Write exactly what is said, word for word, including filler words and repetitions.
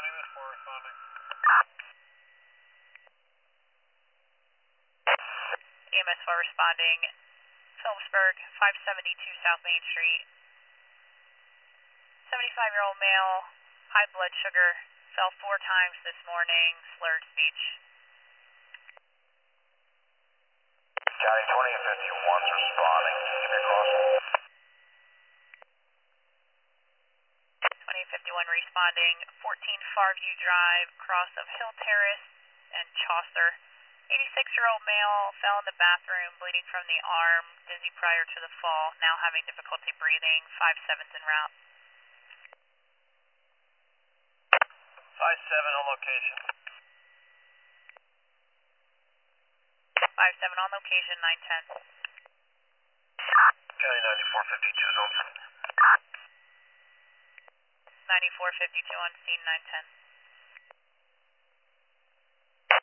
responding, Miss four responding. E M S four responding, Phillipsburg, five seventy-two South Main Street. seventy-five-year-old male, high blood sugar, fell four times this morning, slurred speech. County twenty and fifty-one's responding. Can you give me a cross? twenty and fifty-one responding, fourteen Farview Drive, cross of Hill Terrace and Chaucer. eighty-six-year-old male fell in the bathroom, bleeding from the arm, dizzy prior to the fall, now having difficulty breathing, five seven's en route. five seven on location. five seven on location, nine ten. County ninety-four fifty-two is on scene. ninety-four fifty-two on scene, nine ten.